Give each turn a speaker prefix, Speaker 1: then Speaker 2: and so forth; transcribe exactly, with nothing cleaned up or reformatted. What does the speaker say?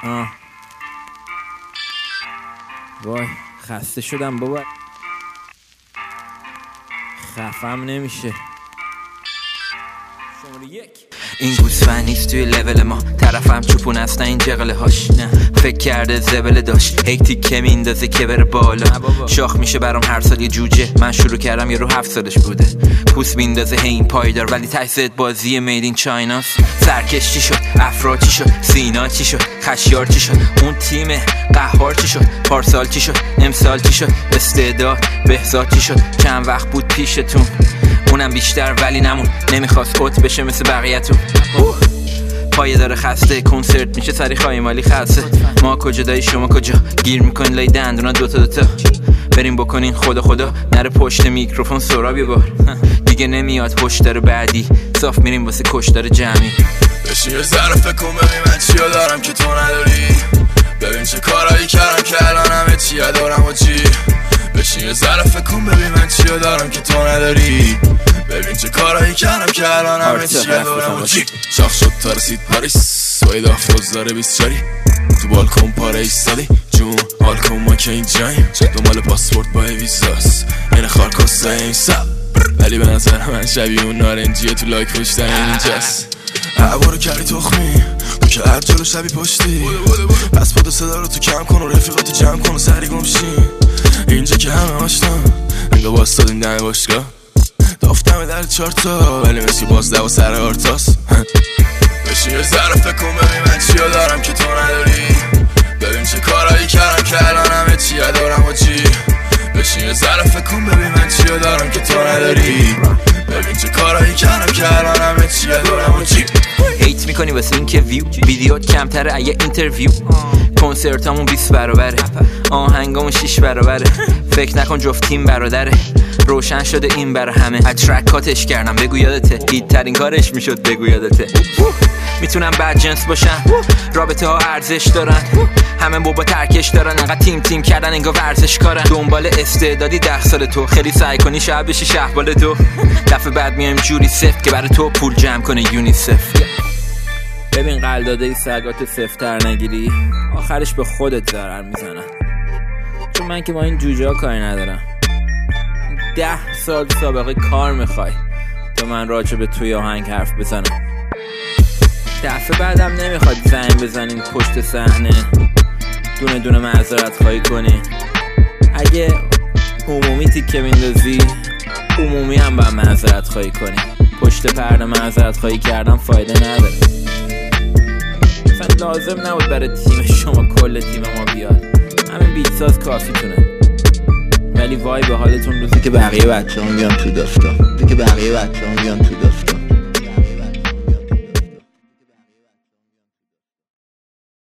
Speaker 1: آه. وای خسته شدم بابا، خفم نمیشه. شماره یک.
Speaker 2: این گوسفند نیست توی لول ما، طرفم چوپون هستن این جغله هاش. فکر کرده زبله داشت هی تیکه میندازه که بره بالا. شاخ میشه برام هر سال یه جوجه، من شروع کردم یه رو هفت سالش بوده. پوست میندازه هی این پایدار، ولی تحصیلت بازی مید این چایناست. سرکش چی شد؟ افرا چی شد؟ سینا چی شد؟ خشیار چی شد؟ اون تیم قهار چی شد؟ پارسال چی شد؟ امسال چی شد؟ استعداد بهزاد چی شد؟ چند وقت بود پیشتون، اونم بیشتر ولی نمون. نمیخواست اوت بشه مثل بقیه‌تون. پایه داره خسته، کنسرت میشه سری خواهی مالی خسته. ما کجا دایی شما کجا؟ گیر میکنین لای دندونا دوتا دوتا. بریم بکنین خدا خدا نره پشت میکروفون سراب یه بار. دیگه نمیاد پشتر بعدی، صاف میریم واسه کشتار جمعی.
Speaker 3: بشین یه ذره فکر کن ببین من چیا دارم که تو نداری. ببین چه کارایی کردم که الان همه چیا دارم و چی. بشین یه ذره فکر کن ببین من چیا دارم که تو نداری. ببین چه کارایی کردم که الان همه چیا دارم و چی. شاخ شد تا رسید پاریس، باید آفروز داره بیست چاری. تو بالکن پاره ایستادی جون حال کن ما که این جاییم. دنبال پاسپورت با ویزاست این خارکسته این سب، ولی به نظر من شبیه اون نارنجیه تو لایک پشتن اینجاست. عبارو کردی تخمی تو که هر جلو شبی پشتی. پس با دو صدا رو تو کم کن و رفیقاتو جمع کن و سری گمشین. اینجا که همه آشنا انگا باستادیم دم باشگاه. دافتم در چارتا ولی مثل باز دو سر آرتاس. بشین یه ذره فکر کن ببین من چیا دارم که تو نداری. ببین چه کارایی کردم که الان همه چیا دارم و چی. بشین یه ذره فکر کن ببین من چیا دارم که تو نداری. ببین چه کارایی کردم که الان همه چیا دارم و چی.
Speaker 2: هیت میکنی واسه این که ویو ویدیوت کمتره اگه اینترویو. کنسرتامون بیست برابره، آهنگامون شش برابره. فکر نکن جفت تیم برادره، روشن شده این برا همه. از ترکاتش کردم بگو یادته، هیت ترین کارش میشد بگو یادته. میتونم بد جنس باشن، رابطه ها ارزش دارن، همه بابا ترکش دارن. انقدر تیم تیم کردن انگار ورزش کارن. دنبال استعدادی ده سال تو، خیلی سعی کنی شب بشی شهبال تو. دفعه بعد میایم جوری سفت که برای تو پول جمع کنه یونیسف.
Speaker 1: ببین قلداده ای سگات سفتر نگیری، آخرش به خودت ضرر میزنن. چون من که با این جوجه ها کاری ندارم. ده سال سابقه کار میخوای تو من راجع به توی آهنگ حرف بزنم. دفعه بعدم نمیخواد زنگ بزنین پشت صحنه دونه دونه معذرت خواهی کنی. اگه عمومی تیکه میندازی عمومی هم با معذرت خواهی کنی. پشت پرده معذرت خواهی کردن فایده نداره. مثلا لازم نبود برای تیم شما کل تیم ما بیاد، همین بیت ساز کافی تونه. ولی وای به حالتون روزی که بقیه بچه هم بیان تو دفتر، روزی که بقیه بچه هم بیان تو دفتر.